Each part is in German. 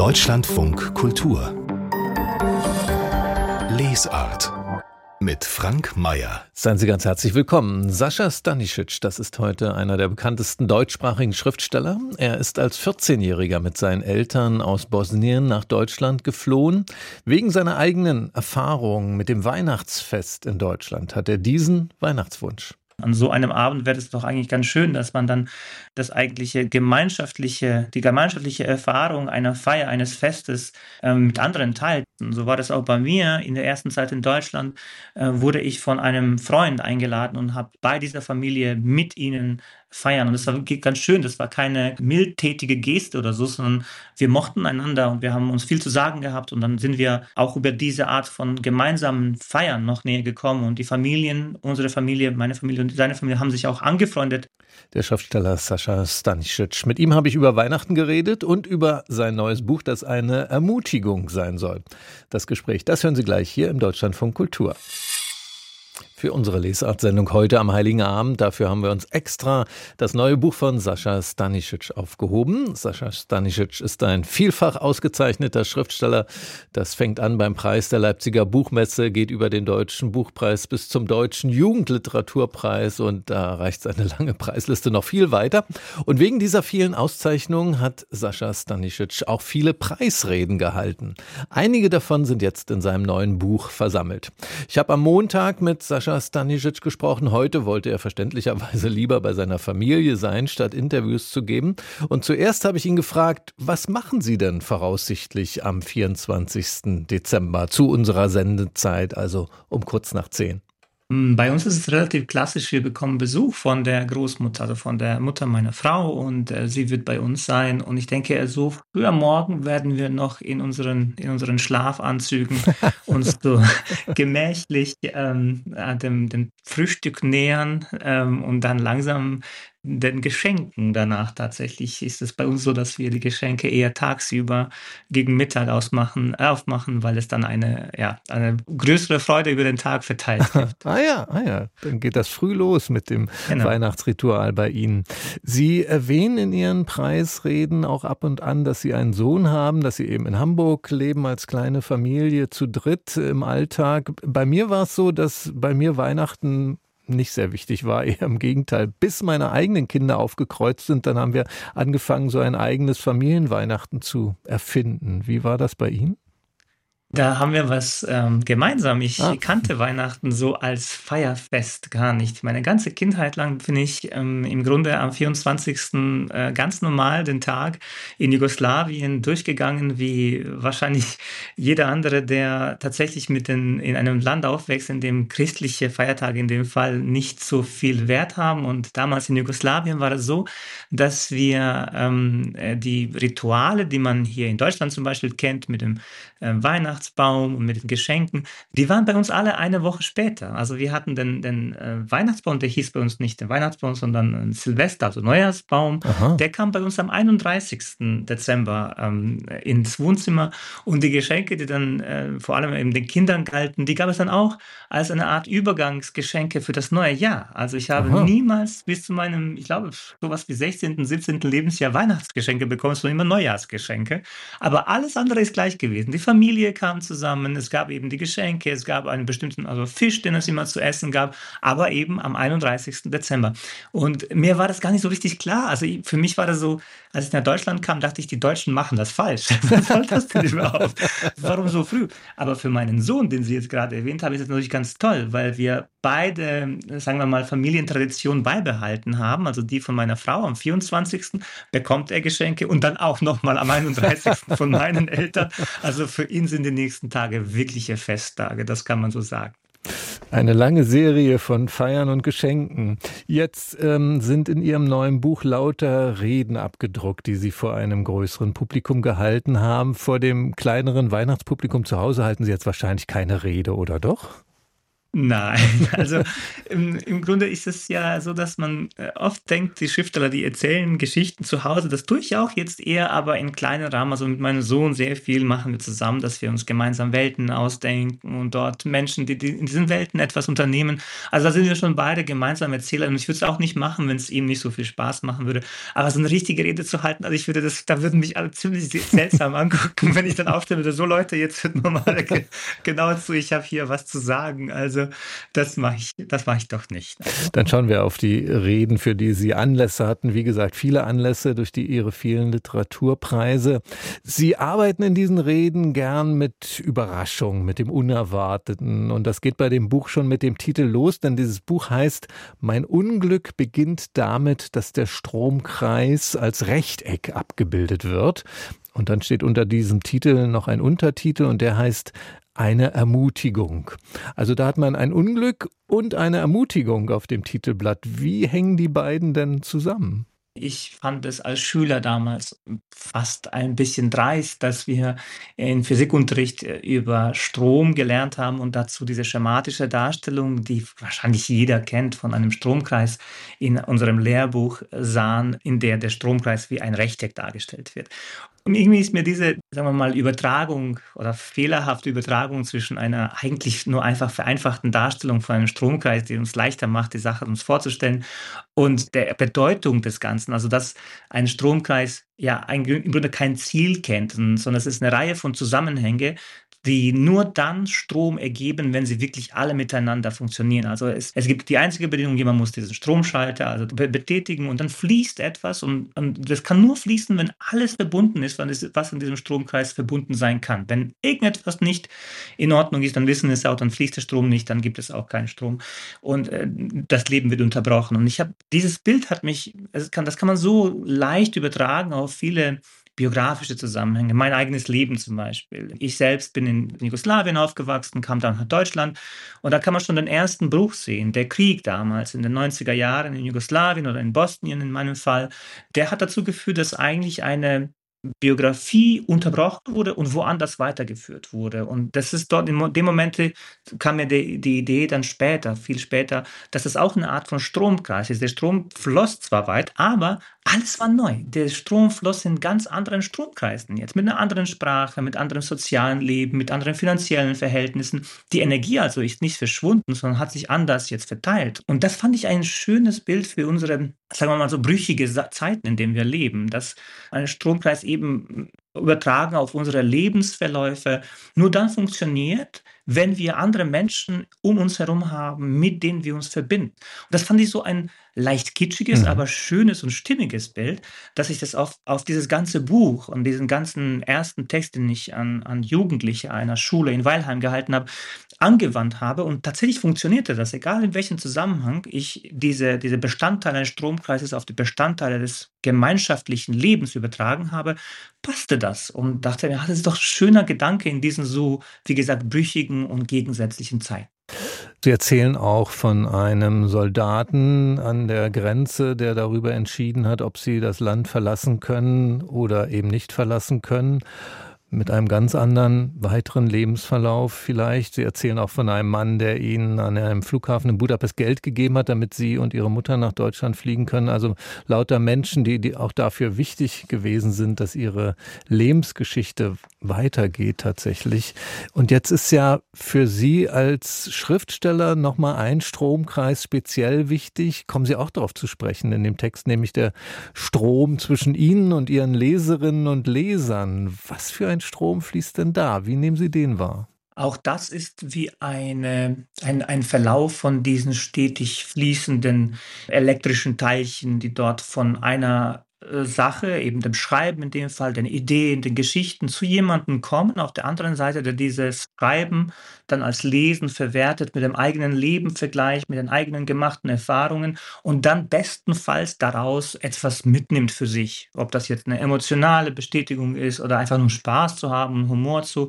Deutschlandfunk Kultur Lesart mit Frank Mayer. Seien Sie ganz herzlich willkommen. Sascha Stanisic, das ist heute einer der bekanntesten deutschsprachigen Schriftsteller. Er ist als 14-Jähriger mit seinen Eltern aus Bosnien nach Deutschland geflohen. Wegen seiner eigenen Erfahrungen mit dem Weihnachtsfest in Deutschland hat er diesen Weihnachtswunsch. An so einem Abend wäre es doch eigentlich ganz schön, dass man dann die gemeinschaftliche Erfahrung einer Feier, eines Festes mit anderen teilt. Und so war das auch bei mir. In der ersten Zeit in Deutschland wurde ich von einem Freund eingeladen und habe bei dieser Familie mit ihnen feiern. Und das war ganz schön. Das war keine mildtätige Geste oder so, sondern wir mochten einander und wir haben uns viel zu sagen gehabt. Und dann sind wir auch über diese Art von gemeinsamen Feiern noch näher gekommen. Und die Familien, unsere Familie, meine Familie und seine Familie haben sich auch angefreundet. Der Schriftsteller Sascha Stanisic. Mit ihm habe ich über Weihnachten geredet und über sein neues Buch, das eine Ermutigung sein soll. Das Gespräch, das hören Sie gleich hier im Deutschlandfunk Kultur. Für unsere Lesart-Sendung heute am Heiligen Abend, dafür haben wir uns extra das neue Buch von Sascha Stanisic aufgehoben. Sascha Stanisic ist ein vielfach ausgezeichneter Schriftsteller. Das fängt an beim Preis der Leipziger Buchmesse, geht über den Deutschen Buchpreis bis zum Deutschen Jugendliteraturpreis und da reicht seine lange Preisliste noch viel weiter. Und wegen dieser vielen Auszeichnungen hat Sascha Stanisic auch viele Preisreden gehalten. Einige davon sind jetzt in seinem neuen Buch versammelt. Ich habe am Montag mit Sascha Stanisic gesprochen. Heute wollte er verständlicherweise lieber bei seiner Familie sein, statt Interviews zu geben. Und zuerst habe ich ihn gefragt, was machen Sie denn voraussichtlich am 24. Dezember zu unserer Sendezeit, also um kurz nach 10? Bei uns ist es relativ klassisch, wir bekommen Besuch von der Großmutter, also von der Mutter meiner Frau und sie wird bei uns sein und ich denke, so früh am Morgen werden wir noch in unseren Schlafanzügen uns so gemächlich dem Frühstück nähern und dann langsam den Geschenken danach. Tatsächlich ist es bei uns so, dass wir die Geschenke eher tagsüber gegen Mittag aufmachen, weil es dann eine größere Freude über den Tag verteilt gibt. Ah ja, dann geht das früh los mit dem Weihnachtsritual bei Ihnen. Sie erwähnen in Ihren Preisreden auch ab und an, dass Sie einen Sohn haben, dass Sie eben in Hamburg leben als kleine Familie zu dritt im Alltag. Bei mir war es so, dass bei mir Weihnachten nicht sehr wichtig war, eher im Gegenteil. Bis meine eigenen Kinder aufgekreuzt sind, dann haben wir angefangen, so ein eigenes Familienweihnachten zu erfinden. Wie war das bei Ihnen? Da haben wir was gemeinsam. Ich kannte Weihnachten so als Feierfest gar nicht. Meine ganze Kindheit lang bin ich im Grunde am 24. Ganz normal den Tag in Jugoslawien durchgegangen, wie wahrscheinlich jeder andere, der tatsächlich in einem Land aufwächst, in dem christliche Feiertage in dem Fall nicht so viel Wert haben. Und damals in Jugoslawien war es so, dass wir die Rituale, die man hier in Deutschland zum Beispiel kennt, mit dem Weihnachtsbaum und mit den Geschenken, die waren bei uns alle eine Woche später. Also wir hatten den Weihnachtsbaum, der hieß bei uns nicht den Weihnachtsbaum, sondern Silvester, also Neujahrsbaum. Aha. Der kam bei uns am 31. Dezember ins Wohnzimmer und die Geschenke, die dann vor allem eben den Kindern galten, die gab es dann auch als eine Art Übergangsgeschenke für das neue Jahr. Also ich habe niemals bis zu meinem, ich glaube, sowas wie 16., 17. Lebensjahr Weihnachtsgeschenke bekommen, sondern immer Neujahrsgeschenke. Aber alles andere ist gleich gewesen. Die Familie kam zusammen, es gab eben die Geschenke, es gab einen bestimmten Fisch, den es immer zu essen gab, aber eben am 31. Dezember. Und mir war das gar nicht so richtig klar. Also für mich war das so, als ich nach Deutschland kam, dachte ich, die Deutschen machen das falsch. Was soll das denn überhaupt? Warum so früh? Aber für meinen Sohn, den Sie jetzt gerade erwähnt haben, ist das natürlich ganz toll, weil wir beide, sagen wir mal, Familientraditionen beibehalten haben. Also die von meiner Frau am 24. bekommt er Geschenke und dann auch nochmal am 31. von meinen Eltern. Also für ihn sind die nächsten Tage wirkliche Festtage, das kann man so sagen. Eine lange Serie von Feiern und Geschenken. Jetzt sind in Ihrem neuen Buch lauter Reden abgedruckt, die Sie vor einem größeren Publikum gehalten haben. Vor dem kleineren Weihnachtspublikum zu Hause halten Sie jetzt wahrscheinlich keine Rede, oder doch? Nein, also im Grunde ist es ja so, dass man oft denkt, die Schriftsteller, die erzählen Geschichten zu Hause. Das tue ich auch jetzt eher, aber in kleinen Rahmen. Also mit meinem Sohn sehr viel machen wir zusammen, dass wir uns gemeinsam Welten ausdenken und dort Menschen, die in diesen Welten etwas unternehmen. Also da sind wir schon beide gemeinsam Erzähler. Und ich würde es auch nicht machen, wenn es ihm nicht so viel Spaß machen würde. Aber so eine richtige Rede zu halten, also ich würde da würden mich alle ziemlich seltsam angucken, wenn ich dann aufstellen würde. So Leute, jetzt hört mal genau zu, ich habe hier was zu sagen. Also das mache ich doch nicht. Dann schauen wir auf die Reden, für die Sie Anlässe hatten. Wie gesagt, viele Anlässe durch Ihre vielen Literaturpreise. Sie arbeiten in diesen Reden gern mit Überraschung, mit dem Unerwarteten. Und das geht bei dem Buch schon mit dem Titel los, denn dieses Buch heißt Mein Unglück beginnt damit, dass der Stromkreis als Rechteck abgebildet wird. Und dann steht unter diesem Titel noch ein Untertitel und der heißt Eine Ermutigung. Also da hat man ein Unglück und eine Ermutigung auf dem Titelblatt. Wie hängen die beiden denn zusammen? Ich fand es als Schüler damals fast ein bisschen dreist, dass wir in Physikunterricht über Strom gelernt haben und dazu diese schematische Darstellung, die wahrscheinlich jeder kennt, von einem Stromkreis in unserem Lehrbuch sahen, in der der Stromkreis wie ein Rechteck dargestellt wird. Und irgendwie ist mir diese, sagen wir mal, Übertragung oder fehlerhafte Übertragung zwischen einer eigentlich nur einfach vereinfachten Darstellung von einem Stromkreis, die uns leichter macht, die Sache uns vorzustellen, und der Bedeutung des Ganzen, also dass ein Stromkreis ja im Grunde kein Ziel kennt, sondern es ist eine Reihe von Zusammenhängen, die nur dann Strom ergeben, wenn sie wirklich alle miteinander funktionieren. Also es gibt die einzige Bedingung, jemand muss diesen Stromschalter also betätigen und dann fließt etwas und das kann nur fließen, wenn alles verbunden ist, was in diesem Stromkreis verbunden sein kann. Wenn irgendetwas nicht in Ordnung ist, dann wissen wir es auch, dann fließt der Strom nicht, dann gibt es auch keinen Strom und das Leben wird unterbrochen. Und dieses Bild hat mich, das kann man so leicht übertragen auf viele biografische Zusammenhänge, mein eigenes Leben zum Beispiel. Ich selbst bin in Jugoslawien aufgewachsen, kam dann nach Deutschland und da kann man schon den ersten Bruch sehen. Der Krieg damals in den 90er Jahren in Jugoslawien oder in Bosnien in meinem Fall, der hat dazu geführt, dass eigentlich eine Biografie unterbrochen wurde und woanders weitergeführt wurde. Und das ist dort, in dem Moment kam mir die Idee dann später, viel später, dass es auch eine Art von Stromkreis ist. Der Strom floss zwar weit, aber alles war neu. Der Strom floss in ganz anderen Stromkreisen jetzt, mit einer anderen Sprache, mit anderem sozialen Leben, mit anderen finanziellen Verhältnissen. Die Energie also ist nicht verschwunden, sondern hat sich anders jetzt verteilt. Und das fand ich ein schönes Bild für unsere, sagen wir mal so, brüchige Zeiten, in denen wir leben, dass ein Stromkreis eben übertragen auf unsere Lebensverläufe nur dann funktioniert, wenn wir andere Menschen um uns herum haben, mit denen wir uns verbinden. Und das fand ich so ein leicht kitschiges, aber schönes und stimmiges Bild, dass ich das auf dieses ganze Buch und diesen ganzen ersten Text, den ich an Jugendliche einer Schule in Weilheim gehalten habe, angewandt habe. Und tatsächlich funktionierte das, egal in welchem Zusammenhang ich diese Bestandteile eines Stromkreises auf die Bestandteile des gemeinschaftlichen Lebens übertragen habe, passte das und dachte mir, das ist doch ein schöner Gedanke in diesen so, wie gesagt, brüchigen und gegensätzlichen Zeiten. Sie erzählen auch von einem Soldaten an der Grenze, der darüber entschieden hat, ob sie das Land verlassen können oder eben nicht verlassen können. Mit einem ganz anderen, weiteren Lebensverlauf vielleicht. Sie erzählen auch von einem Mann, der Ihnen an einem Flughafen in Budapest Geld gegeben hat, damit Sie und Ihre Mutter nach Deutschland fliegen können. Also lauter Menschen, die auch dafür wichtig gewesen sind, dass ihre Lebensgeschichte weitergeht tatsächlich. Und jetzt ist ja für Sie als Schriftsteller nochmal ein Stromkreis speziell wichtig. Kommen Sie auch darauf zu sprechen in dem Text, nämlich der Strom zwischen Ihnen und Ihren Leserinnen und Lesern. Was für ein Strom fließt denn da? Wie nehmen Sie den wahr? Auch das ist wie ein Verlauf von diesen stetig fließenden elektrischen Teilchen, die dort von einer Sache, eben dem Schreiben in dem Fall, den Ideen, den Geschichten zu jemandem kommen, auf der anderen Seite, der dieses Schreiben dann als Lesen verwertet, mit dem eigenen Leben vergleicht, mit den eigenen gemachten Erfahrungen und dann bestenfalls daraus etwas mitnimmt für sich. Ob das jetzt eine emotionale Bestätigung ist oder einfach nur Spaß zu haben, Humor zu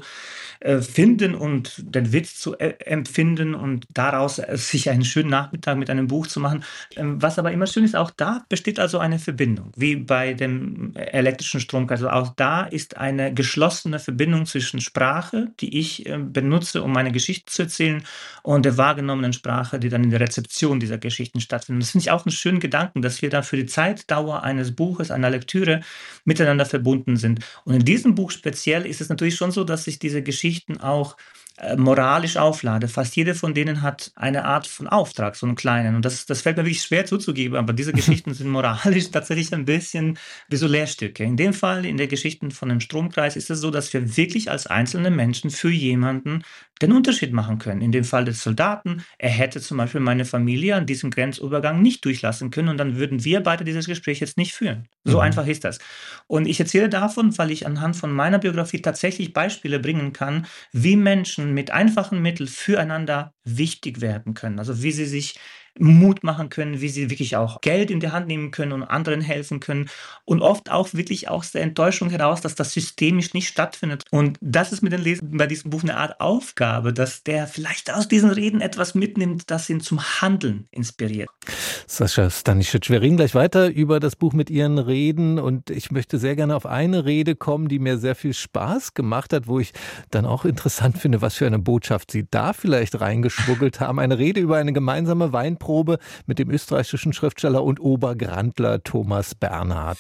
finden und den Witz zu empfinden und daraus sich einen schönen Nachmittag mit einem Buch zu machen. Was aber immer schön ist, auch da besteht also eine Verbindung. Wie bei dem elektrischen Stromkreis. Also auch da ist eine geschlossene Verbindung zwischen Sprache, die ich benutze, um meine Geschichte zu erzählen, und der wahrgenommenen Sprache, die dann in der Rezeption dieser Geschichten stattfindet. Das finde ich auch einen schönen Gedanken, dass wir dann für die Zeitdauer eines Buches, einer Lektüre miteinander verbunden sind. Und in diesem Buch speziell ist es natürlich schon so, dass ich diese Geschichten auch moralisch auflade. Fast jede von denen hat eine Art von Auftrag, so einen kleinen. Und das fällt mir wirklich schwer zuzugeben, aber diese Geschichten sind moralisch tatsächlich ein bisschen wie so Lehrstücke. In dem Fall, in der Geschichten von dem Stromkreis, ist es so, dass wir wirklich als einzelne Menschen für jemanden den Unterschied machen können. In dem Fall des Soldaten, er hätte zum Beispiel meine Familie an diesem Grenzübergang nicht durchlassen können und dann würden wir beide dieses Gespräch jetzt nicht führen. So einfach ist das. Und ich erzähle davon, weil ich anhand von meiner Biografie tatsächlich Beispiele bringen kann, wie Menschen mit einfachen Mitteln füreinander wichtig werden können. Also wie sie sich Mut machen können, wie sie wirklich auch Geld in die Hand nehmen können und anderen helfen können und oft auch wirklich aus der Enttäuschung heraus, dass das systemisch nicht stattfindet. Und das ist mit den Lesern bei diesem Buch eine Art Aufgabe, dass der vielleicht aus diesen Reden etwas mitnimmt, das ihn zum Handeln inspiriert. Sascha Stanisic, wir reden gleich weiter über das Buch mit Ihren Reden und ich möchte sehr gerne auf eine Rede kommen, die mir sehr viel Spaß gemacht hat, wo ich dann auch interessant finde, was für eine Botschaft Sie da vielleicht reingeschmuggelt haben. Eine Rede über eine gemeinsame Weinprobe mit dem österreichischen Schriftsteller und Obergrandler Thomas Bernhard.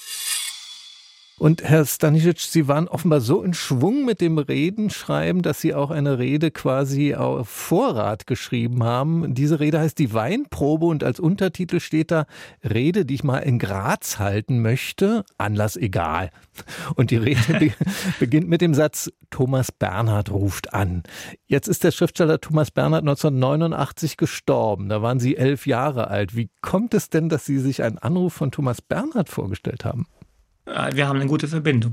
Und Herr Stanisic, Sie waren offenbar so in Schwung mit dem Redenschreiben, dass Sie auch eine Rede quasi auf Vorrat geschrieben haben. Diese Rede heißt Die Weinprobe und als Untertitel steht da Rede, die ich mal in Graz halten möchte, Anlass egal. Und die Rede beginnt mit dem Satz, Thomas Bernhard ruft an. Jetzt ist der Schriftsteller Thomas Bernhard 1989 gestorben. Da waren Sie 11 Jahre alt. Wie kommt es denn, dass Sie sich einen Anruf von Thomas Bernhard vorgestellt haben? Wir haben eine gute Verbindung.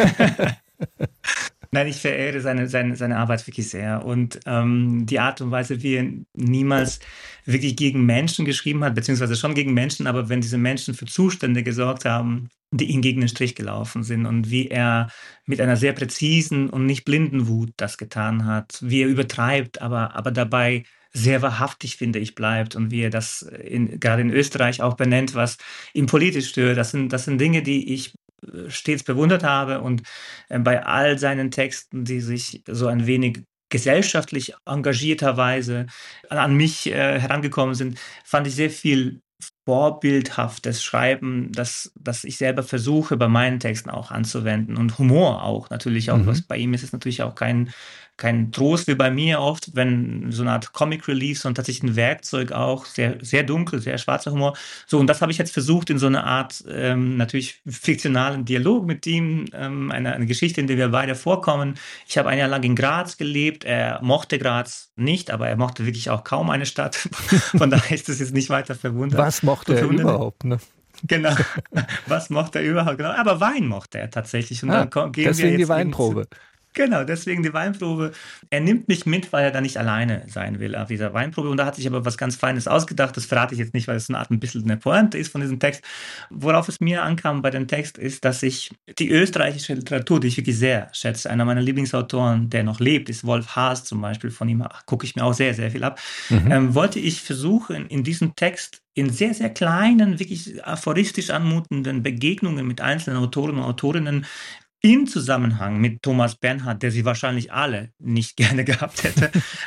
Nein, ich verehre seine Arbeit wirklich sehr. Und die Art und Weise, wie er niemals wirklich gegen Menschen geschrieben hat, beziehungsweise schon gegen Menschen, aber wenn diese Menschen für Zustände gesorgt haben, die ihm gegen den Strich gelaufen sind und wie er mit einer sehr präzisen und nicht blinden Wut das getan hat, wie er übertreibt, aber dabei sehr wahrhaftig, finde ich, bleibt und wie er das gerade in Österreich auch benennt, was ihn politisch stört. Das sind Dinge, die ich stets bewundert habe und bei all seinen Texten, die sich so ein wenig gesellschaftlich engagierterweise an mich herangekommen sind, fand ich sehr viel vorbildhaftes Schreiben, das ich selber versuche bei meinen Texten auch anzuwenden und Humor auch natürlich auch. Was bei ihm ist es natürlich auch kein Trost wie bei mir oft, wenn so eine Art Comic Relief, sondern tatsächlich ein Werkzeug auch, sehr, sehr dunkel, sehr schwarzer Humor. So, und das habe ich jetzt versucht in so eine Art natürlich fiktionalen Dialog mit ihm, eine Geschichte, in der wir beide vorkommen. Ich habe ein Jahr lang in Graz gelebt, er mochte Graz nicht, aber er mochte wirklich auch kaum eine Stadt. Von daher ist das jetzt nicht weiter verwundert. Was mochte er überhaupt, ne? Genau, was mochte er überhaupt? Genau. Aber Wein mochte er tatsächlich. Und dann gehen deswegen wir jetzt die Weinprobe. Genau, deswegen die Weinprobe. Er nimmt mich mit, weil er da nicht alleine sein will auf dieser Weinprobe. Und da hat sich aber was ganz Feines ausgedacht. Das verrate ich jetzt nicht, weil es so eine Art ein bisschen eine Pointe ist von diesem Text. Worauf es mir ankam bei dem Text ist, dass ich die österreichische Literatur, die ich wirklich sehr schätze, einer meiner Lieblingsautoren, der noch lebt, ist Wolf Haas zum Beispiel. Von ihm gucke ich mir auch sehr, sehr viel ab. Wollte ich versuchen, in diesem Text in sehr, sehr kleinen, wirklich aphoristisch anmutenden Begegnungen mit einzelnen Autoren und Autorinnen im Zusammenhang mit Thomas Bernhard, der sie wahrscheinlich alle nicht gerne gehabt hätte,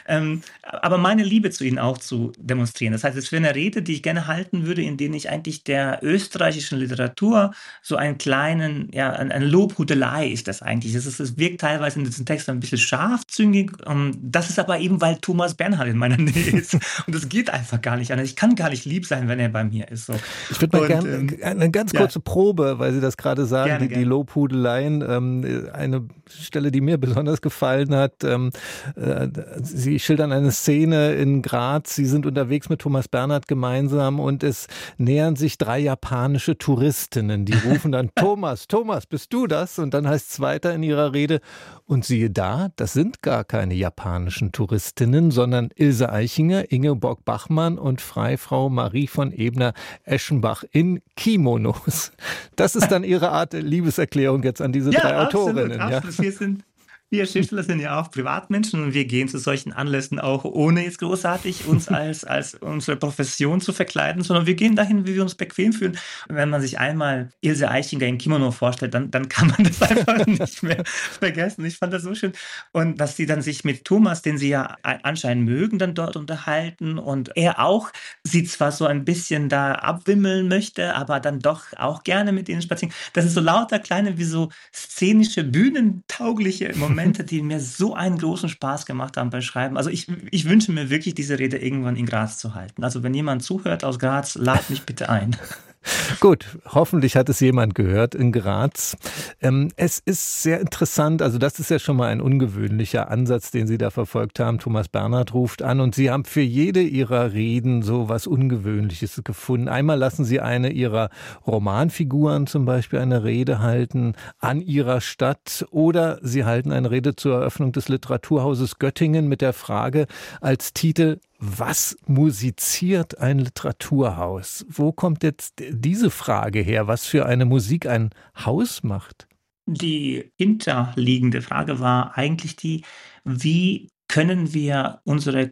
aber meine Liebe zu ihnen auch zu demonstrieren. Das heißt, es wäre eine Rede, die ich gerne halten würde, in der ich eigentlich der österreichischen Literatur so einen kleinen, ja, eine Lobhudelei ist das eigentlich. Es wirkt teilweise in diesem Text ein bisschen scharfzüngig. Das ist aber eben, weil Thomas Bernhard in meiner Nähe ist. Und das geht einfach gar nicht anders. Ich kann gar nicht lieb sein, wenn er bei mir ist. So. Ich würde mal gerne eine ganz kurze Probe, weil Sie das gerade sagen, die Lobhudeleien. Eine Stelle, die mir besonders gefallen hat. Sie schildern eine Szene in Graz. Sie sind unterwegs mit Thomas Bernhard gemeinsam und es nähern sich 3 japanische Touristinnen. Die rufen dann, Thomas, bist du das? Und dann heißt es weiter in ihrer Rede, und siehe da, das sind gar keine japanischen Touristinnen, sondern Ilse Eichinger, Ingeborg Bachmann und Freifrau Marie von Ebner-Eschenbach in Kimonos. Das ist dann Ihre Art Liebeserklärung jetzt an diese 3 Autorinnen. Absolut. wir Schriftsteller sind ja auch Privatmenschen und wir gehen zu solchen Anlässen auch, ohne jetzt großartig uns als unsere Profession zu verkleiden, sondern wir gehen dahin, wie wir uns bequem fühlen. Wenn man sich einmal Ilse Aichinger in Kimono vorstellt, dann kann man das einfach nicht mehr vergessen. Ich fand das so schön. Und dass sie dann sich mit Thomas, den sie ja anscheinend mögen, dann dort unterhalten und er auch sie zwar so ein bisschen da abwimmeln möchte, aber dann doch auch gerne mit ihnen spazieren. Das ist so lauter kleine, wie so szenische, bühnentaugliche Momente, die mir so einen großen Spaß gemacht haben beim Schreiben. Also ich wünsche mir wirklich, diese Rede irgendwann in Graz zu halten. Also wenn jemand zuhört aus Graz, lad mich bitte ein. Gut, hoffentlich hat es jemand gehört in Graz. Es ist sehr interessant, also das ist ja schon mal ein ungewöhnlicher Ansatz, den Sie da verfolgt haben. Thomas Bernhard ruft an und Sie haben für jede Ihrer Reden so was Ungewöhnliches gefunden. Einmal lassen Sie eine Ihrer Romanfiguren zum Beispiel eine Rede halten an ihrer Stadt oder Sie halten eine Rede zur Eröffnung des Literaturhauses Göttingen mit der Frage als Titel: Was musiziert ein Literaturhaus? Wo kommt jetzt diese Frage her, was für eine Musik ein Haus macht? Die hinterliegende Frage war eigentlich die, wie können wir unsere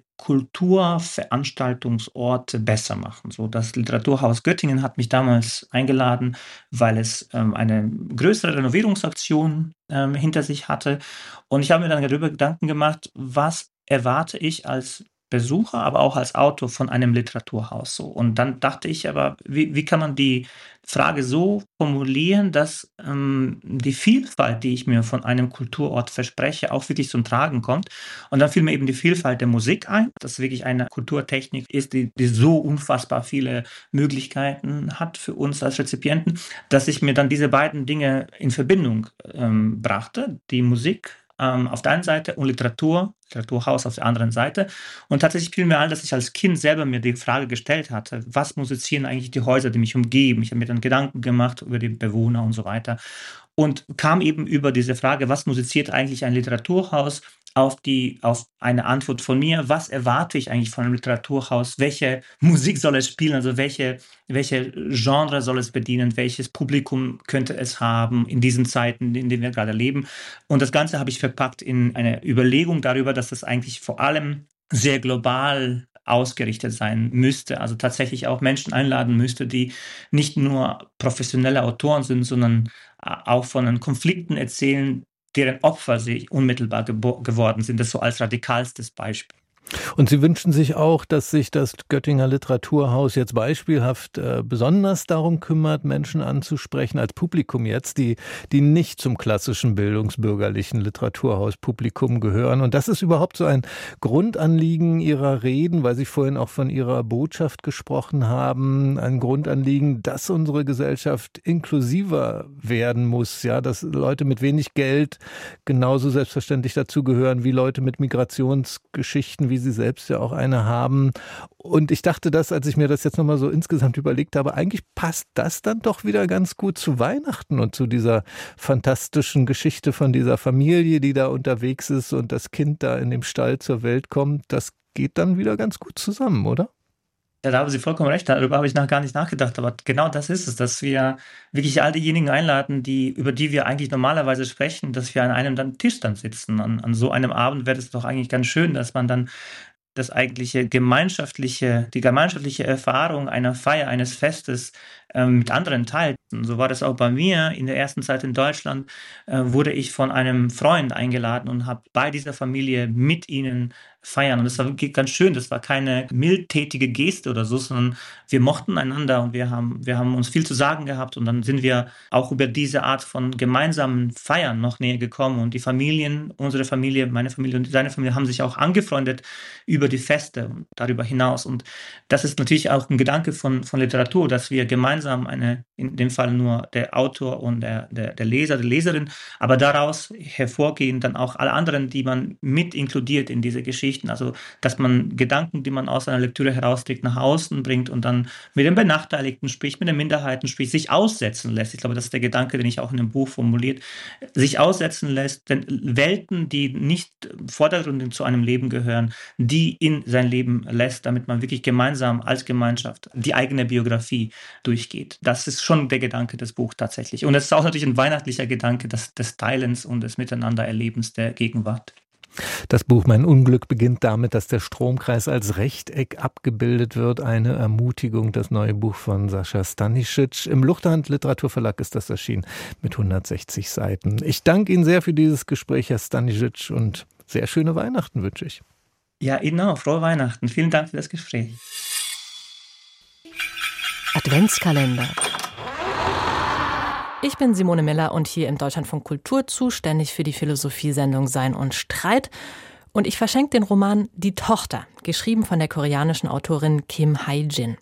Kulturveranstaltungsorte besser machen? So, das Literaturhaus Göttingen hat mich damals eingeladen, weil es eine größere Renovierungsaktion hinter sich hatte. Und ich habe mir dann darüber Gedanken gemacht, was erwarte ich als Besucher, aber auch als Autor von einem Literaturhaus so. Und dann dachte ich aber, wie kann man die Frage so formulieren, dass die Vielfalt, die ich mir von einem Kulturort verspreche, auch wirklich zum Tragen kommt. Und dann fiel mir eben die Vielfalt der Musik ein, dass wirklich eine Kulturtechnik ist, die so unfassbar viele Möglichkeiten hat für uns als Rezipienten, dass ich mir dann diese beiden Dinge in Verbindung brachte. Die Musik auf der einen Seite und Literaturhaus auf der anderen Seite. Und tatsächlich fiel mir ein, dass ich als Kind selber mir die Frage gestellt hatte, was musizieren eigentlich die Häuser, die mich umgeben? Ich habe mir dann Gedanken gemacht über die Bewohner und so weiter und kam eben über diese Frage, was musiziert eigentlich ein Literaturhaus, auf eine Antwort von mir, was erwarte ich eigentlich von einem Literaturhaus, welche Musik soll es spielen, also welche Genre soll es bedienen, welches Publikum könnte es haben in diesen Zeiten, in denen wir gerade leben. Und das Ganze habe ich verpackt in eine Überlegung darüber, dass es eigentlich vor allem sehr global ausgerichtet sein müsste, also tatsächlich auch Menschen einladen müsste, die nicht nur professionelle Autoren sind, sondern auch von den Konflikten erzählen, deren Opfer sie unmittelbar geworden sind. Das so als radikalstes Beispiel. Und Sie wünschen sich auch, dass sich das Göttinger Literaturhaus jetzt beispielhaft besonders darum kümmert, Menschen anzusprechen, als Publikum jetzt, die nicht zum klassischen bildungsbürgerlichen Literaturhauspublikum gehören. Und das ist überhaupt so ein Grundanliegen Ihrer Reden, weil Sie vorhin auch von Ihrer Botschaft gesprochen haben, ein Grundanliegen, dass unsere Gesellschaft inklusiver werden muss, ja, dass Leute mit wenig Geld genauso selbstverständlich dazugehören wie Leute mit Migrationsgeschichten, wie Sie selbst ja auch eine haben. Und ich dachte das, als ich mir das jetzt nochmal so insgesamt überlegt habe, eigentlich passt das dann doch wieder ganz gut zu Weihnachten und zu dieser fantastischen Geschichte von dieser Familie, die da unterwegs ist und das Kind da in dem Stall zur Welt kommt. Das geht dann wieder ganz gut zusammen, oder? Ja, da haben Sie vollkommen recht, darüber habe ich gar nicht nachgedacht, aber genau das ist es, dass wir wirklich all diejenigen einladen, über die wir eigentlich normalerweise sprechen, dass wir an einem dann Tisch dann sitzen. An so einem Abend wäre es doch eigentlich ganz schön, dass man dann die gemeinschaftliche Erfahrung einer Feier, eines Festes mit anderen teilt. Und so war das auch bei mir. In der ersten Zeit in Deutschland wurde ich von einem Freund eingeladen und habe bei dieser Familie mit ihnen feiern. Und das war wirklich ganz schön. Das war keine mildtätige Geste oder so, sondern wir mochten einander und wir haben uns viel zu sagen gehabt. Und dann sind wir auch über diese Art von gemeinsamen Feiern noch näher gekommen. Und die Familien, unsere Familie, meine Familie und seine Familie, haben sich auch angefreundet über die Feste und darüber hinaus. Und das ist natürlich auch ein Gedanke von Literatur, dass wir gemeinsam in dem Fall nur der Autor und der Leser, die Leserin, aber daraus hervorgehen dann auch alle anderen, die man mit inkludiert in diese Geschichten. Also, dass man Gedanken, die man aus einer Lektüre herausträgt, nach außen bringt und dann mit den Benachteiligten spricht, mit den Minderheiten spricht, sich aussetzen lässt. Ich glaube, das ist der Gedanke, den ich auch in dem Buch formuliert, sich aussetzen lässt, denn Welten, die nicht vordergründig zu einem Leben gehören, die in sein Leben lässt, damit man wirklich gemeinsam als Gemeinschaft die eigene Biografie durchgeht. durchgeht. Das ist schon der Gedanke des Buchs tatsächlich. Und es ist auch natürlich ein weihnachtlicher Gedanke des Teilens und des Miteinandererlebens der Gegenwart. Das Buch Mein Unglück beginnt damit, dass der Stromkreis als Rechteck abgebildet wird. Eine Ermutigung, das neue Buch von Sascha Stanisic. Im Luchterhand Literaturverlag ist das erschienen mit 160 Seiten. Ich danke Ihnen sehr für dieses Gespräch, Herr Stanisic, und sehr schöne Weihnachten wünsche ich. Ja, Ihnen auch. Frohe Weihnachten. Vielen Dank für das Gespräch. Adventskalender. Ich bin Simone Miller und hier im Deutschlandfunk Kultur zuständig für die Philosophiesendung Sein und Streit. Und ich verschenke den Roman Die Tochter, geschrieben von der koreanischen Autorin Kim Hae-jin.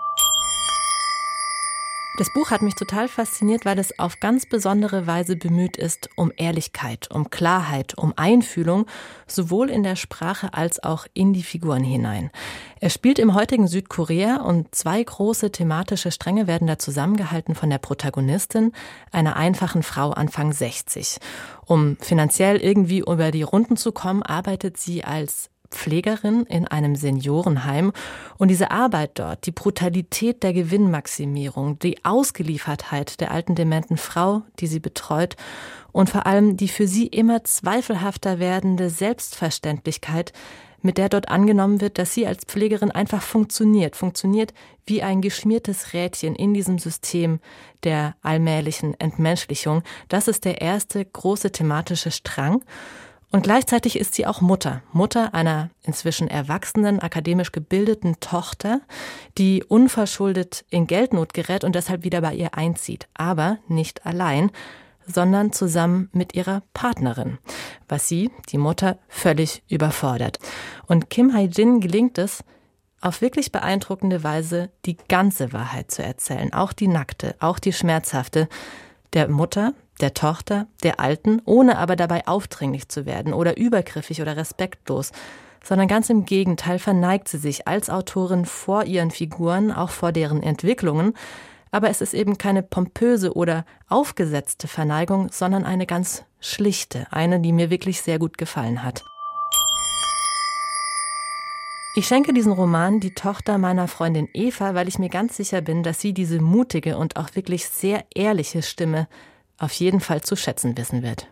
Das Buch hat mich total fasziniert, weil es auf ganz besondere Weise bemüht ist um Ehrlichkeit, um Klarheit, um Einfühlung, sowohl in der Sprache als auch in die Figuren hinein. Er spielt im heutigen Südkorea und 2 große thematische Stränge werden da zusammengehalten von der Protagonistin, einer einfachen Frau Anfang 60. Um finanziell irgendwie über die Runden zu kommen, arbeitet sie als Pflegerin in einem Seniorenheim. Und diese Arbeit dort, die Brutalität der Gewinnmaximierung, die Ausgeliefertheit der alten dementen Frau, die sie betreut, und vor allem die für sie immer zweifelhafter werdende Selbstverständlichkeit, mit der dort angenommen wird, dass sie als Pflegerin einfach funktioniert wie ein geschmiertes Rädchen in diesem System der allmählichen Entmenschlichung. Das ist der erste große thematische Strang. Und gleichzeitig ist sie auch Mutter einer inzwischen erwachsenen, akademisch gebildeten Tochter, die unverschuldet in Geldnot gerät und deshalb wieder bei ihr einzieht. Aber nicht allein, sondern zusammen mit ihrer Partnerin, was sie, die Mutter, völlig überfordert. Und Kim Hae-jin gelingt es, auf wirklich beeindruckende Weise die ganze Wahrheit zu erzählen, auch die nackte, auch die schmerzhafte, der Mutter, der Tochter, der Alten, ohne aber dabei aufdringlich zu werden oder übergriffig oder respektlos, sondern ganz im Gegenteil verneigt sie sich als Autorin vor ihren Figuren, auch vor deren Entwicklungen. Aber es ist eben keine pompöse oder aufgesetzte Verneigung, sondern eine ganz schlichte, eine, die mir wirklich sehr gut gefallen hat. Ich schenke diesen Roman Die Tochter meiner Freundin Eva, weil ich mir ganz sicher bin, dass sie diese mutige und auch wirklich sehr ehrliche Stimme auf jeden Fall zu schätzen wissen wird.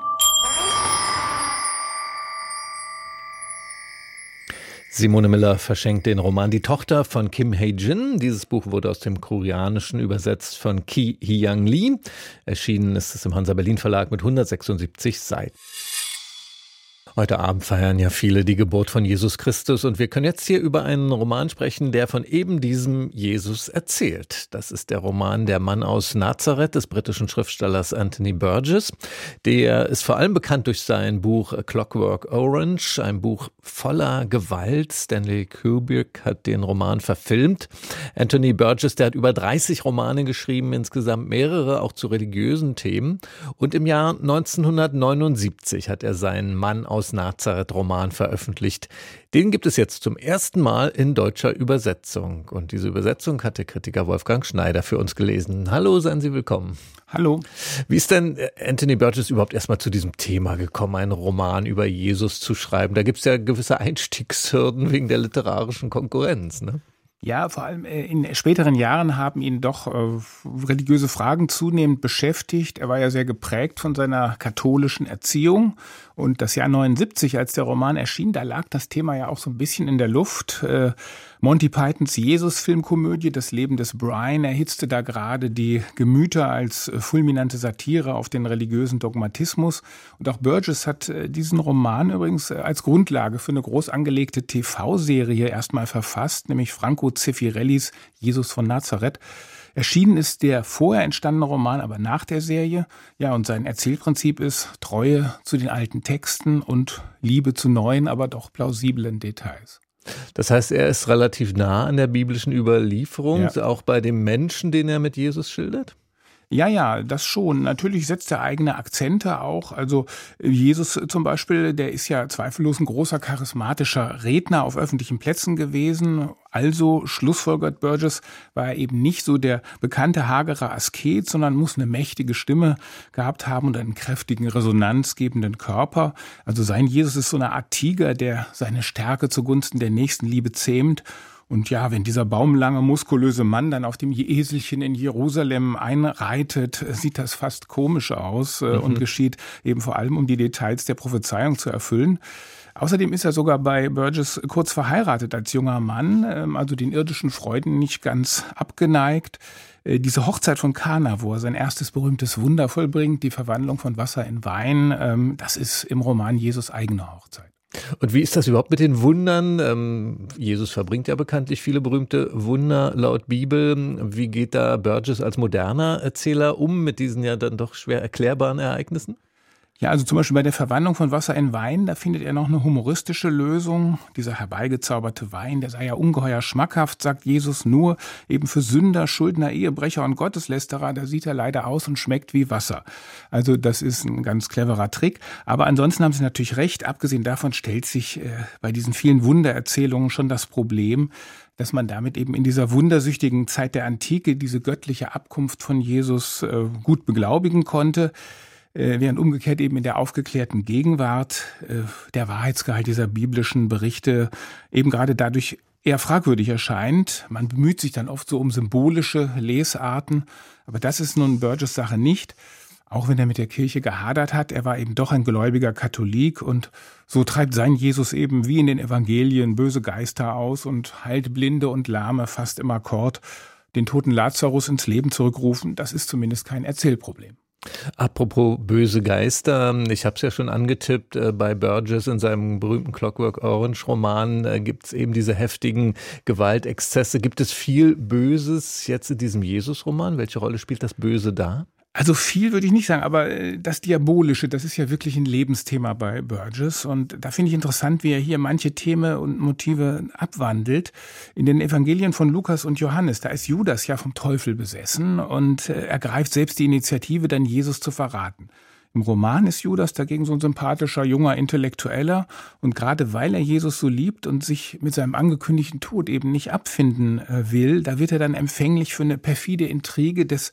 Simone Miller verschenkt den Roman Die Tochter von Kim Hae-jin. Dieses Buch wurde aus dem Koreanischen übersetzt von Ki Hyang Lee. Erschienen ist es im Hansa Berlin Verlag mit 176 Seiten. Heute Abend feiern ja viele die Geburt von Jesus Christus und wir können jetzt hier über einen Roman sprechen, der von eben diesem Jesus erzählt. Das ist der Roman Der Mann aus Nazareth des britischen Schriftstellers Anthony Burgess. Der ist vor allem bekannt durch sein Buch A Clockwork Orange, ein Buch voller Gewalt. Stanley Kubrick hat den Roman verfilmt. Anthony Burgess, der hat über 30 Romane geschrieben, insgesamt mehrere auch zu religiösen Themen. Und im Jahr 1979 hat er seinen Mann aus Nazareth-Roman veröffentlicht. Den gibt es jetzt zum ersten Mal in deutscher Übersetzung. Und diese Übersetzung hat der Kritiker Wolfgang Schneider für uns gelesen. Hallo, seien Sie willkommen. Hallo. Wie ist denn Anthony Burgess überhaupt erstmal zu diesem Thema gekommen, einen Roman über Jesus zu schreiben? Da gibt es ja gewisse Einstiegshürden wegen der literarischen Konkurrenz, ne? Ja, vor allem in späteren Jahren haben ihn doch religiöse Fragen zunehmend beschäftigt. Er war ja sehr geprägt von seiner katholischen Erziehung. Und das Jahr 79, als der Roman erschien, da lag das Thema ja auch so ein bisschen in der Luft. Monty Pythons Jesus-Filmkomödie Das Leben des Brian erhitzte da gerade die Gemüter als fulminante Satire auf den religiösen Dogmatismus. Und auch Burgess hat diesen Roman übrigens als Grundlage für eine groß angelegte TV-Serie erstmal verfasst, nämlich Franco Zeffirellis Jesus von Nazareth. Erschienen ist der vorher entstandene Roman aber nach der Serie. Ja, und sein Erzählprinzip ist Treue zu den alten Texten und Liebe zu neuen, aber doch plausiblen Details. Das heißt, er ist relativ nah an der biblischen Überlieferung, Ja. auch bei dem Menschen, den er mit Jesus schildert? Ja, das schon. Natürlich setzt er eigene Akzente auch. Also Jesus zum Beispiel, der ist ja zweifellos ein großer charismatischer Redner auf öffentlichen Plätzen gewesen. Also, schlussfolgert Burgess, war er eben nicht so der bekannte hagere Asket, sondern muss eine mächtige Stimme gehabt haben und einen kräftigen, resonanzgebenden Körper. Also sein Jesus ist so eine Art Tiger, der seine Stärke zugunsten der Nächstenliebe zähmt. Und ja, wenn dieser baumlange, muskulöse Mann dann auf dem Eselchen in Jerusalem einreitet, sieht das fast komisch aus und geschieht eben vor allem, um die Details der Prophezeiung zu erfüllen. Außerdem ist er sogar bei Burgess kurz verheiratet als junger Mann, also den irdischen Freuden nicht ganz abgeneigt. Diese Hochzeit von Kana, wo er sein erstes berühmtes Wunder vollbringt, die Verwandlung von Wasser in Wein, das ist im Roman Jesus' eigene Hochzeit. Und wie ist das überhaupt mit den Wundern? Jesus verbringt ja bekanntlich viele berühmte Wunder laut Bibel. Wie geht da Burgess als moderner Erzähler um mit diesen ja dann doch schwer erklärbaren Ereignissen? Ja, also zum Beispiel bei der Verwandlung von Wasser in Wein, da findet er noch eine humoristische Lösung. Dieser herbeigezauberte Wein, der sei ja ungeheuer schmackhaft, sagt Jesus, nur eben für Sünder, Schuldner, Ehebrecher und Gotteslästerer, da sieht er leider aus und schmeckt wie Wasser. Also das ist ein ganz cleverer Trick. Aber ansonsten haben Sie natürlich recht, abgesehen davon stellt sich bei diesen vielen Wundererzählungen schon das Problem, dass man damit eben in dieser wundersüchtigen Zeit der Antike diese göttliche Abkunft von Jesus gut beglaubigen konnte. Während umgekehrt eben in der aufgeklärten Gegenwart der Wahrheitsgehalt dieser biblischen Berichte eben gerade dadurch eher fragwürdig erscheint. Man bemüht sich dann oft so um symbolische Lesarten, aber das ist nun Burgess' Sache nicht. Auch wenn er mit der Kirche gehadert hat, er war eben doch ein gläubiger Katholik und so treibt sein Jesus eben wie in den Evangelien böse Geister aus und heilt Blinde und Lahme fast im Akkord. Den toten Lazarus ins Leben zurückrufen, das ist zumindest kein Erzählproblem. Apropos böse Geister, ich habe es ja schon angetippt, bei Burgess in seinem berühmten Clockwork Orange Roman gibt es eben diese heftigen Gewaltexzesse. Gibt es viel Böses jetzt in diesem Jesus-Roman? Welche Rolle spielt das Böse da? Also viel würde ich nicht sagen, aber das Diabolische, das ist ja wirklich ein Lebensthema bei Burgess. Und da finde ich interessant, wie er hier manche Themen und Motive abwandelt. In den Evangelien von Lukas und Johannes, da ist Judas ja vom Teufel besessen und ergreift selbst die Initiative, dann Jesus zu verraten. Im Roman ist Judas dagegen so ein sympathischer, junger Intellektueller. Und gerade weil er Jesus so liebt und sich mit seinem angekündigten Tod eben nicht abfinden will, da wird er dann empfänglich für eine perfide Intrige des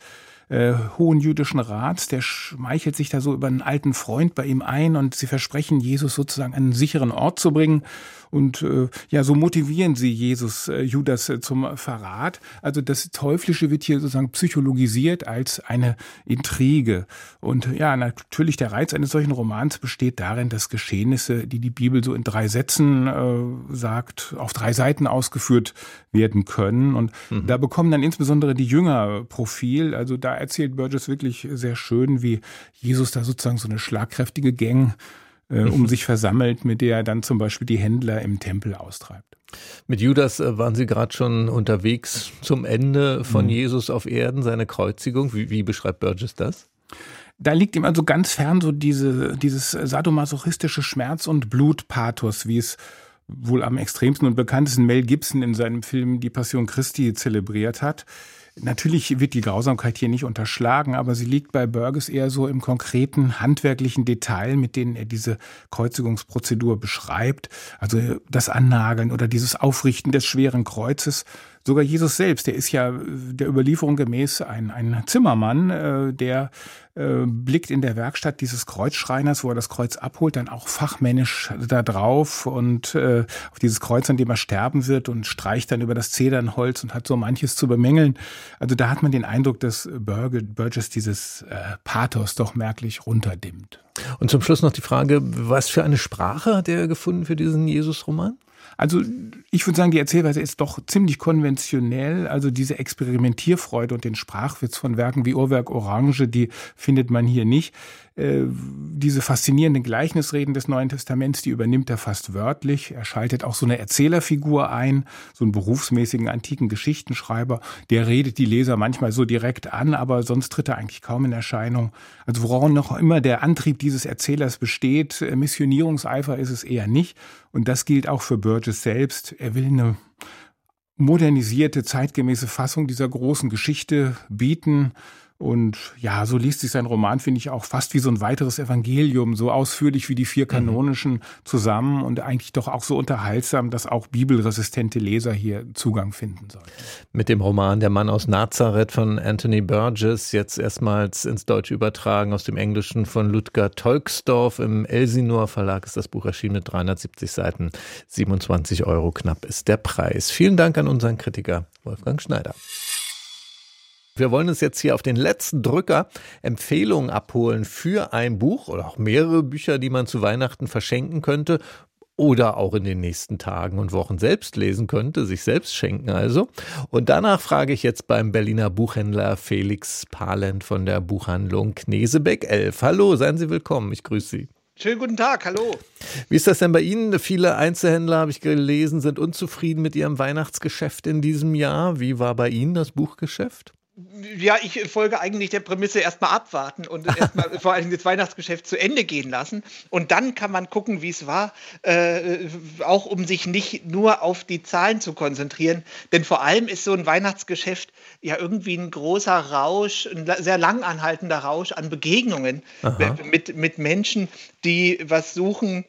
Hohen Jüdischen Rats, der schmeichelt sich da so über einen alten Freund bei ihm ein und sie versprechen, Jesus sozusagen an einen sicheren Ort zu bringen. Und so motivieren sie Judas zum Verrat. Also das Teuflische wird hier sozusagen psychologisiert als eine Intrige. Und ja, natürlich der Reiz eines solchen Romans besteht darin, dass Geschehnisse, die die Bibel so in 3 Sätzen sagt, auf 3 Seiten ausgeführt werden können. Und da bekommen dann insbesondere die Jünger Profil. Also da erzählt Burgess wirklich sehr schön, wie Jesus da sozusagen so eine schlagkräftige Gang um sich versammelt, mit der er dann zum Beispiel die Händler im Tempel austreibt. Mit Judas waren Sie gerade schon unterwegs zum Ende von Jesus auf Erden, seine Kreuzigung. Wie beschreibt Burgess das? Da liegt ihm also ganz fern so dieses sadomasochistische Schmerz- und Blutpathos, wie es wohl am extremsten und bekanntesten Mel Gibson in seinem Film Die Passion Christi zelebriert hat. Natürlich wird die Grausamkeit hier nicht unterschlagen, aber sie liegt bei Burgess eher so im konkreten, handwerklichen Detail, mit denen er diese Kreuzigungsprozedur beschreibt. Also das Annageln oder dieses Aufrichten des schweren Kreuzes. Sogar Jesus selbst, der ist ja der Überlieferung gemäß ein Zimmermann, der blickt in der Werkstatt dieses Kreuzschreiners, wo er das Kreuz abholt, dann auch fachmännisch da drauf und auf dieses Kreuz, an dem er sterben wird und streicht dann über das Zedernholz und hat so manches zu bemängeln. Also da hat man den Eindruck, dass Burgess dieses Pathos doch merklich runterdimmt. Und zum Schluss noch die Frage, was für eine Sprache hat er gefunden für diesen Jesus-Roman? Also ich würde sagen, die Erzählweise ist doch ziemlich konventionell. Also diese Experimentierfreude und den Sprachwitz von Werken wie Uhrwerk Orange, die findet man hier nicht. Diese faszinierenden Gleichnisreden des Neuen Testaments, die übernimmt er fast wörtlich. Er schaltet auch so eine Erzählerfigur ein, so einen berufsmäßigen antiken Geschichtenschreiber. Der redet die Leser manchmal so direkt an, aber sonst tritt er eigentlich kaum in Erscheinung. Also woran noch immer der Antrieb dieses Erzählers besteht, Missionierungseifer ist es eher nicht. Und das gilt auch für Burgess selbst. Er will eine modernisierte, zeitgemäße Fassung dieser großen Geschichte bieten. Und ja, so liest sich sein Roman, finde ich, auch fast wie so ein weiteres Evangelium, so ausführlich wie die 4 kanonischen zusammen und eigentlich doch auch so unterhaltsam, dass auch bibelresistente Leser hier Zugang finden sollten. Mit dem Roman Der Mann aus Nazareth von Anthony Burgess, jetzt erstmals ins Deutsche übertragen aus dem Englischen von Ludger Tolksdorf. Im Elsinor Verlag ist das Buch erschienen mit 370 Seiten. 27 € knapp ist der Preis. Vielen Dank an unseren Kritiker Wolfgang Schneider. Wir wollen uns jetzt hier auf den letzten Drücker Empfehlungen abholen für ein Buch oder auch mehrere Bücher, die man zu Weihnachten verschenken könnte oder auch in den nächsten Tagen und Wochen selbst lesen könnte, sich selbst schenken also. Und danach frage ich jetzt beim Berliner Buchhändler Felix Palend von der Buchhandlung Knesebeck 11. Hallo, seien Sie willkommen, ich grüße Sie. Schönen guten Tag, hallo. Wie ist das denn bei Ihnen? Viele Einzelhändler, habe ich gelesen, sind unzufrieden mit ihrem Weihnachtsgeschäft in diesem Jahr. Wie war bei Ihnen das Buchgeschäft? Ja, ich folge eigentlich der Prämisse erstmal abwarten und erstmal vor allem das Weihnachtsgeschäft zu Ende gehen lassen. Und dann kann man gucken, wie es war, auch um sich nicht nur auf die Zahlen zu konzentrieren. Denn vor allem ist so ein Weihnachtsgeschäft ja irgendwie ein großer Rausch, ein sehr lang anhaltender Rausch an Begegnungen mit Menschen, die was suchen,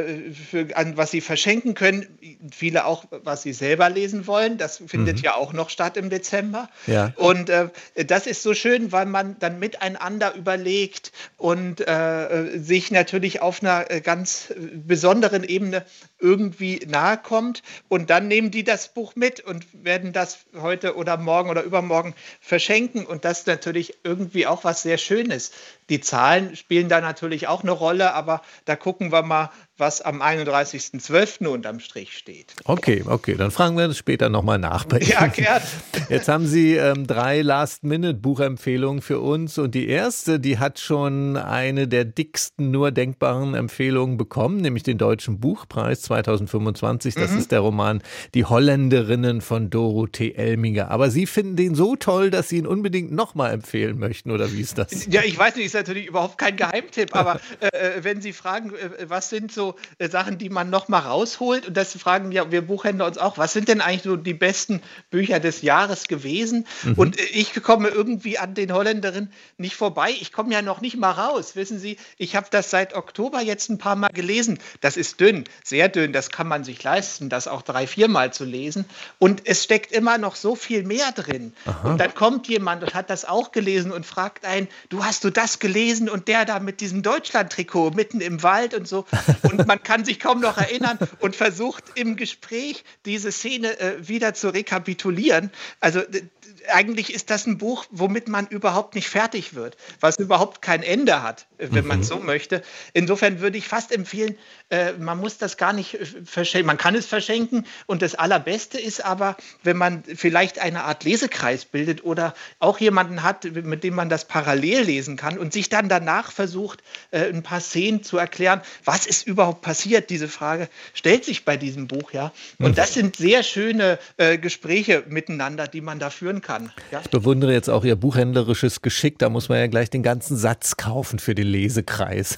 was sie verschenken können. Viele auch, was sie selber lesen wollen. Das findet ja auch noch statt im Dezember. Ja. Und das ist so schön, weil man dann miteinander überlegt und sich natürlich auf einer ganz besonderen Ebene irgendwie nahe kommt. Und dann nehmen die das Buch mit und werden das heute oder morgen oder übermorgen verschenken. Und das ist natürlich irgendwie auch was sehr Schönes. Die Zahlen spielen da natürlich auch eine Rolle, aber da gucken wir mal, was am 31.12. unterm Strich steht. Okay, dann fragen wir das später nochmal nach bei Ihnen. Ja, gerne. Jetzt haben Sie 3 Last-Minute-Buchempfehlungen für uns und die erste, die hat schon eine der dicksten nur denkbaren Empfehlungen bekommen, nämlich den Deutschen Buchpreis 2025. Das ist der Roman Die Holländerinnen von Dorothee Elminger. Aber Sie finden den so toll, dass Sie ihn unbedingt nochmal empfehlen möchten, oder wie ist das? Ja, ich weiß nicht, ist natürlich überhaupt kein Geheimtipp, aber wenn Sie fragen, was sind so Sachen, die man noch mal rausholt, und das fragen ja wir Buchhändler uns auch, was sind denn eigentlich so die besten Bücher des Jahres gewesen? Und ich komme irgendwie an den Holländerinnen nicht vorbei. Ich komme ja noch nicht mal raus. Wissen Sie, ich habe das seit Oktober jetzt ein paar Mal gelesen. Das ist dünn, sehr dünn. Das kann man sich leisten, das auch 3-4 Mal zu lesen. Und es steckt immer noch so viel mehr drin. Und dann kommt jemand und hat das auch gelesen und fragt einen, hast du das gelesen? Und der da mit diesem Deutschland-Trikot mitten im Wald und so. Und man kann sich kaum noch erinnern und versucht im Gespräch diese Szene wieder zu rekapitulieren. Also eigentlich ist das ein Buch, womit man überhaupt nicht fertig wird, was überhaupt kein Ende hat, wenn man so möchte. Insofern würde ich fast empfehlen, man muss das gar nicht verschenken. Man kann es verschenken und das Allerbeste ist aber, wenn man vielleicht eine Art Lesekreis bildet oder auch jemanden hat, mit dem man das parallel lesen kann und sich dann danach versucht, ein paar Szenen zu erklären, was ist überhaupt passiert. Diese Frage stellt sich bei diesem Buch, ja. Und das sind sehr schöne Gespräche miteinander, die man da führen kann. Ja? Ich bewundere jetzt auch Ihr buchhändlerisches Geschick. Da muss man ja gleich den ganzen Satz kaufen für den Lesekreis.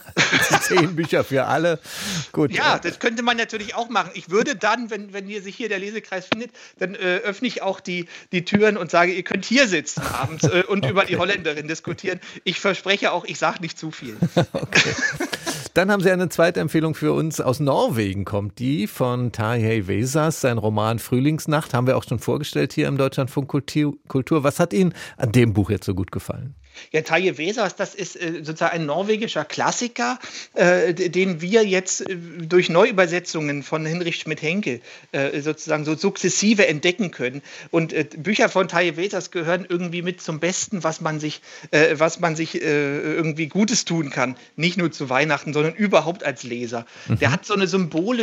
10 Bücher für alle. Gut. Ja, das könnte man natürlich auch machen. Ich würde dann, wenn hier sich hier der Lesekreis findet, dann öffne ich auch die Türen und sage, ihr könnt hier sitzen abends und über die Holländerin diskutieren. Ich verspreche auch, ich sage nicht zu viel. Okay. Dann haben Sie eine zweite Empfehlung für uns. Aus Norwegen kommt die von Tarjei Vesaas, sein Roman Frühlingsnacht. Haben wir auch schon vorgestellt hier im Deutschlandfunk Kultur. Was hat Ihnen an dem Buch jetzt so gut gefallen? Ja, Tarjei Vesaas, das ist sozusagen ein norwegischer Klassiker, den wir jetzt durch Neuübersetzungen von Hinrich Schmidt-Henke sozusagen so sukzessive entdecken können. Und Bücher von Tarjei Vesaas gehören irgendwie mit zum Besten, was man sich irgendwie Gutes tun kann. Nicht nur zu Weihnachten, sondern überhaupt als Leser. Der hat so eine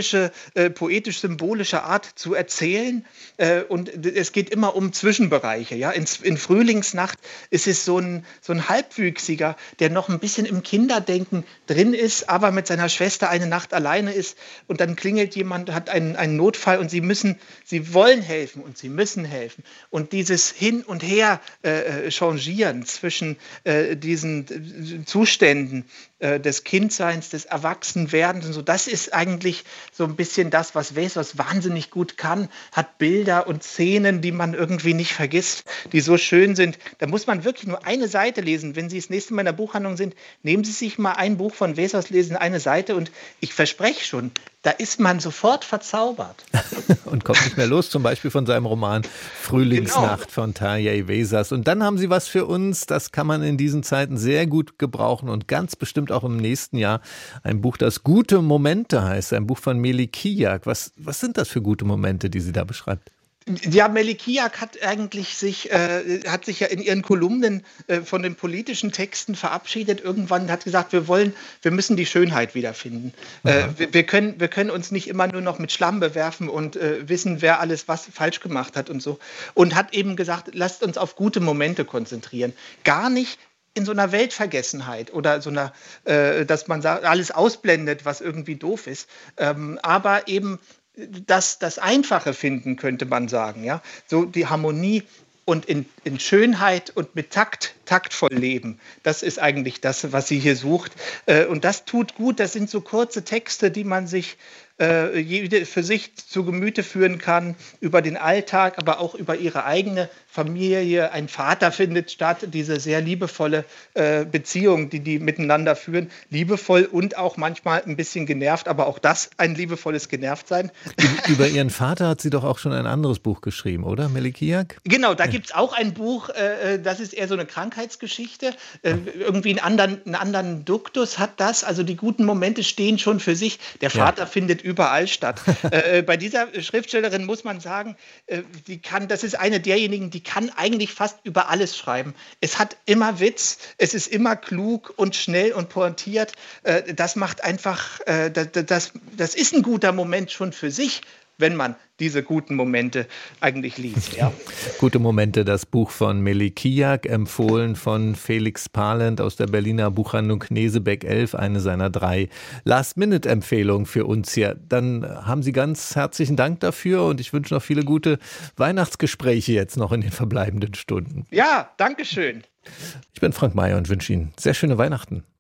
poetisch-symbolische Art zu erzählen. Und es geht immer um Zwischenbereiche. Ja? In Frühlingsnacht ist es so ein Halbwüchsiger, der noch ein bisschen im Kinderdenken drin ist, aber mit seiner Schwester eine Nacht alleine ist und dann klingelt jemand, hat einen Notfall und sie wollen helfen und sie müssen helfen. Und dieses Hin und Her changieren zwischen diesen Zuständen, des Kindseins, des Erwachsenwerdens und so. Das ist eigentlich so ein bisschen das, was Vesos wahnsinnig gut kann, hat Bilder und Szenen, die man irgendwie nicht vergisst, die so schön sind. Da muss man wirklich nur eine Seite lesen. Wenn Sie das nächste Mal in der Buchhandlung sind, nehmen Sie sich mal ein Buch von Vesos, lesen eine Seite und ich verspreche schon, da ist man sofort verzaubert. Und kommt nicht mehr los, zum Beispiel von seinem Roman Frühlingsnacht von Tarjei Vesaas. Und dann haben Sie was für uns, das kann man in diesen Zeiten sehr gut gebrauchen und ganz bestimmt auch im nächsten Jahr. Ein Buch, das Gute Momente heißt, ein Buch von Meli Kijak. Was sind das für gute Momente, die sie da beschreibt? Ja, Meli Kijak hat sich ja in ihren Kolumnen von den politischen Texten verabschiedet. Irgendwann hat gesagt, wir müssen die Schönheit wiederfinden. Wir können uns nicht immer nur noch mit Schlamm bewerfen und wissen, wer alles was falsch gemacht hat und so. Und hat eben gesagt, lasst uns auf gute Momente konzentrieren. Gar nicht in so einer Weltvergessenheit oder so einer, dass man alles ausblendet, was irgendwie doof ist. Aber eben das Einfache finden, könnte man sagen. Ja? So die Harmonie und in Schönheit und mit taktvoll leben. Das ist eigentlich das, was sie hier sucht. Und das tut gut. Das sind so kurze Texte, die man sich für sich zu Gemüte führen kann, über den Alltag, aber auch über ihre eigene Familie. Ein Vater findet statt, diese sehr liebevolle Beziehung, die miteinander führen. Liebevoll und auch manchmal ein bisschen genervt, aber auch das ein liebevolles Genervtsein. Über ihren Vater hat sie doch auch schon ein anderes Buch geschrieben, oder, Meli Kijak? Genau, da gibt es auch ein Buch, das ist eher so eine Krankheitsgeschichte. Irgendwie einen anderen Duktus hat das. Also die guten Momente stehen schon für sich. Der Vater findet überall statt. Bei dieser Schriftstellerin muss man sagen, das ist eine derjenigen, die kann eigentlich fast über alles schreiben. Es hat immer Witz, es ist immer klug und schnell und pointiert. Das macht einfach, das ist ein guter Moment schon für sich, wenn man diese guten Momente eigentlich liest. Ja. Gute Momente, das Buch von Meli Kijak, empfohlen von Felix Palend aus der Berliner Buchhandlung Knesebeck 11, eine seiner 3 Last-Minute-Empfehlungen für uns hier. Dann haben Sie ganz herzlichen Dank dafür und ich wünsche noch viele gute Weihnachtsgespräche jetzt noch in den verbleibenden Stunden. Ja, danke schön. Ich bin Frank Mayer und wünsche Ihnen sehr schöne Weihnachten.